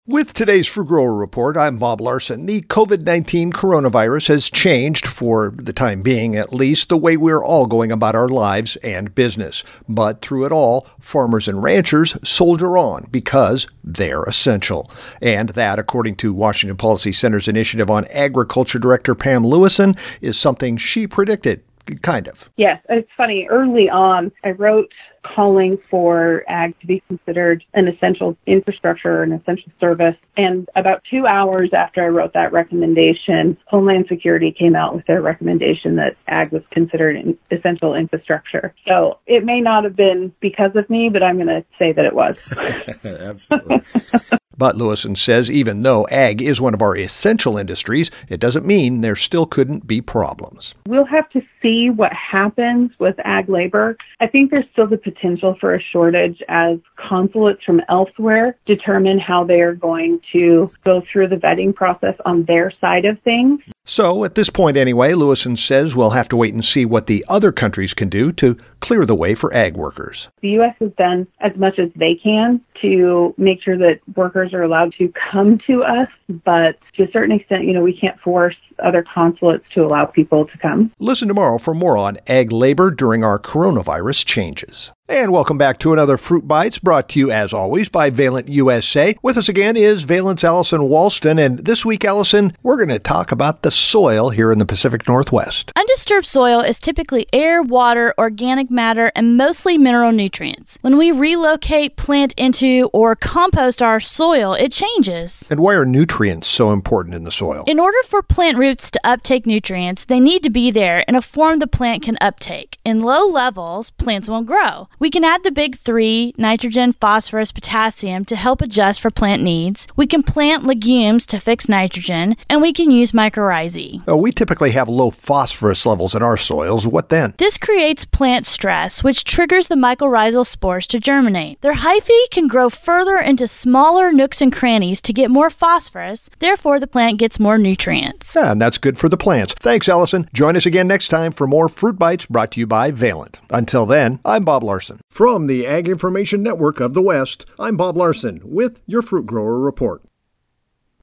With today's Fruit Grower Report, I'm Bob Larson. The COVID-19 coronavirus has changed, for the time being at least, the way we're all going about our lives and business. But through it all, farmers and ranchers soldier on because they're essential. And that, according to Washington Policy Center's Initiative on Agriculture Director Pam Lewison, is something she predicted. Kind of. Yes, it's funny. Early on, I wrote calling for ag to be considered an essential infrastructure, an essential service. And about 2 hours after I wrote that recommendation, Homeland Security came out with their recommendation that ag was considered an essential infrastructure. So it may not have been because of me, but I'm going to say that it was. Absolutely. But Lewison says even though ag is one of our essential industries, it doesn't mean there still couldn't be problems. We'll have to see what happens with ag labor. I think there's still the potential for a shortage as consulates from elsewhere determine how they are going to go through the vetting process on their side of things. So at this point anyway, Lewison says we'll have to wait and see what the other countries can do to clear the way for ag workers. The U.S. has done as much as they can to make sure that workers are allowed to come to us, but to a certain extent, we can't force other consulates to allow people to come. Listen tomorrow for more on ag labor during our coronavirus changes. And welcome back to another Fruit Bites, brought to you, as always, by Valent USA. With us again is Valent's Allison Walston, and this week, Allison, we're going to talk about the soil here in the Pacific Northwest. Undisturbed soil is typically air, water, organic matter, and mostly mineral nutrients. When we relocate, plant into, or compost our soil, it changes. And why are nutrients so important in the soil? In order for plant roots to uptake nutrients, they need to be there in a form the plant can uptake. In low levels, plants won't grow. We can add the big three, nitrogen, phosphorus, potassium, to help adjust for plant needs. We can plant legumes to fix nitrogen, and we can use mycorrhizae. We typically have low phosphorus levels in our soils. What then? This creates plant stress, which triggers the mycorrhizal spores to germinate. Their hyphae can grow further into smaller nooks and crannies to get more phosphorus. Therefore, the plant gets more nutrients. Yeah, and that's good for the plants. Thanks, Allison. Join us again next time for more Fruit Bites brought to you by Valent. Until then, I'm Bob Larson. From the Ag Information Network of the West, I'm Bob Larson with your Fruit Grower Report.